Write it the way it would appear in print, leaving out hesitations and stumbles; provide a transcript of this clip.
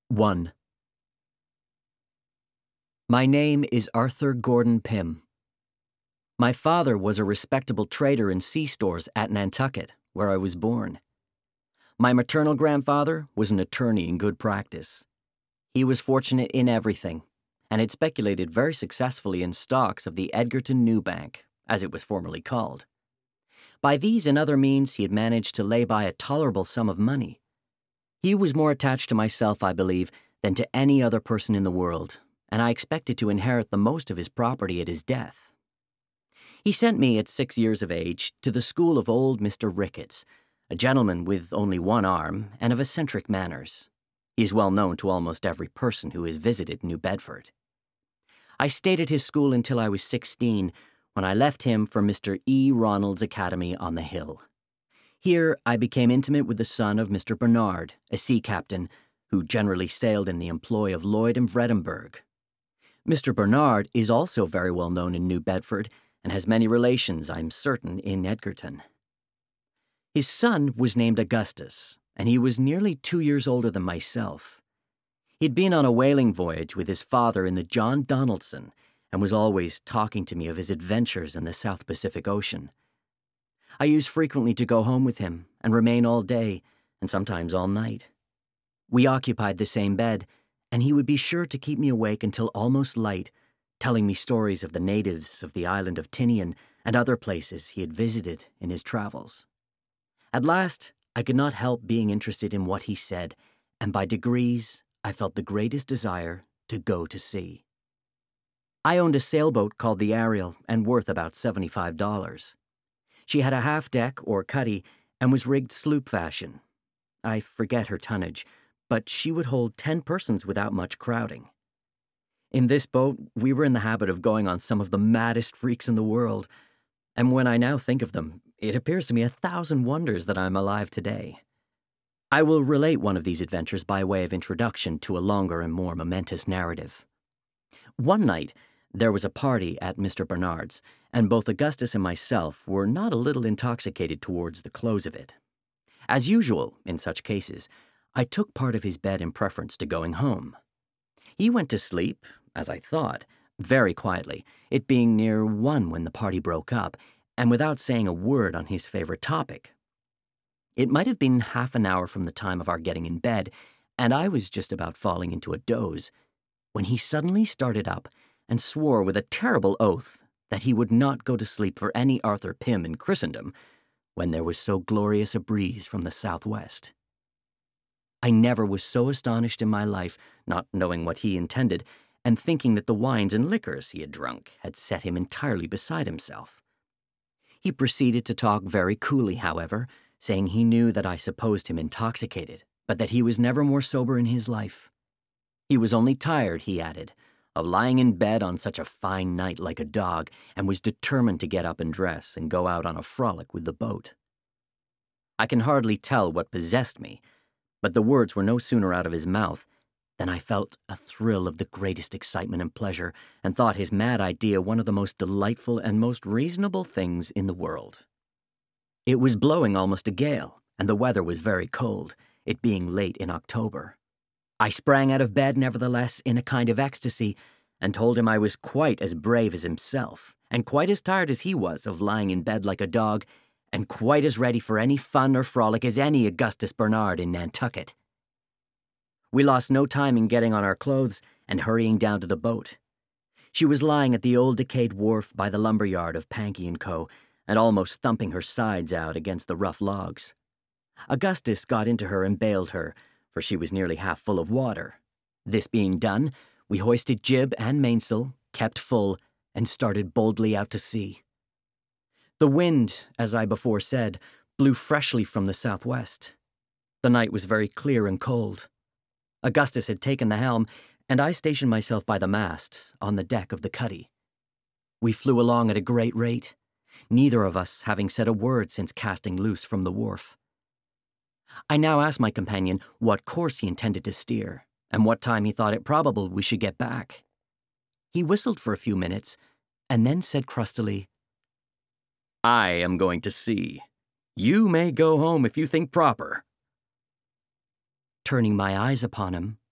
1. My name is Arthur Gordon Pym. My father was a respectable trader in sea stores at Nantucket, where I was born. My maternal grandfather was an attorney in good practice. He was fortunate in everything, and had speculated very successfully in stocks of the Edgarton New Bank, as it was formerly called. By these and other means, he had managed to lay by a tolerable sum of money. He was more attached to myself, I believe, than to any other person in the world, and I expected to inherit the most of his property at his death. He sent me at 6 years of age to the school of old Mr. Ricketts, a gentleman with only one arm and of eccentric manners. He is well known to almost every person who has visited New Bedford. I stayed at his school until I was 16, when I left him for Mr. E. Ronald's Academy on the Hill. Here I became intimate with the son of Mr. Bernard, a sea captain, who generally sailed in the employ of Lloyd and Vredenburgh. Mr. Bernard is also very well known in New Bedford, and has many relations, I'm certain, in Edgarton. His son was named Augustus, and he was nearly 2 years older than myself. He'd been on a whaling voyage with his father in the John Donaldson, and was always talking to me of his adventures in the South Pacific Ocean. I used frequently to go home with him and remain all day, and sometimes all night. We occupied the same bed, and he would be sure to keep me awake until almost light, telling me stories of the natives of the island of Tinian and other places he had visited in his travels. At last, I could not help being interested in what he said, and by degrees, I felt the greatest desire to go to sea. I owned a sailboat called the Ariel and worth about $75. She had a half-deck or cuddy and was rigged sloop fashion. I forget her tonnage, but she would hold 10 persons without much crowding. In this boat, we were in the habit of going on some of the maddest freaks in the world, and when I now think of them, it appears to me 1,000 wonders that I am alive today. I will relate one of these adventures by way of introduction to a longer and more momentous narrative. One night, there was a party at Mr. Bernard's, and both Augustus and myself were not a little intoxicated towards the close of it. As usual, in such cases, I took part of his bed in preference to going home. He went to sleep, as I thought, very quietly, it being near 1 when the party broke up, and without saying a word on his favorite topic. It might have been half an hour from the time of our getting in bed, and I was just about falling into a doze, when he suddenly started up and swore with a terrible oath that he would not go to sleep for any Arthur Pym in Christendom when there was so glorious a breeze from the southwest. I never was so astonished in my life, not knowing what he intended, and thinking that the wines and liquors he had drunk had set him entirely beside himself. He proceeded to talk very coolly, however, saying he knew that I supposed him intoxicated, but that he was never more sober in his life. He was only tired, he added, of lying in bed on such a fine night like a dog, and was determined to get up and dress and go out on a frolic with the boat. I can hardly tell what possessed me, but the words were no sooner out of his mouth than I felt a thrill of the greatest excitement and pleasure, and thought his mad idea one of the most delightful and most reasonable things in the world. It was blowing almost a gale, and the weather was very cold, it being late in October. I sprang out of bed, nevertheless, in a kind of ecstasy, and told him I was quite as brave as himself, and quite as tired as he was of lying in bed like a dog, and quite as ready for any fun or frolic as any Augustus Bernard in Nantucket. We lost no time in getting on our clothes and hurrying down to the boat. She was lying at the old decayed wharf by the lumber yard of Pankey & Co., and almost thumping her sides out against the rough logs. Augustus got into her and bailed her, for she was nearly half full of water. This being done, we hoisted jib and mainsail, kept full, and started boldly out to sea. The wind, as I before said, blew freshly from the southwest. The night was very clear and cold. Augustus had taken the helm, and I stationed myself by the mast, on the deck of the cuddy. We flew along at a great rate, neither of us having said a word since casting loose from the wharf. I now asked my companion what course he intended to steer, and what time he thought it probable we should get back. He whistled for a few minutes, and then said crustily, "I am going to sea. You may go home if you think proper." Turning my eyes upon him,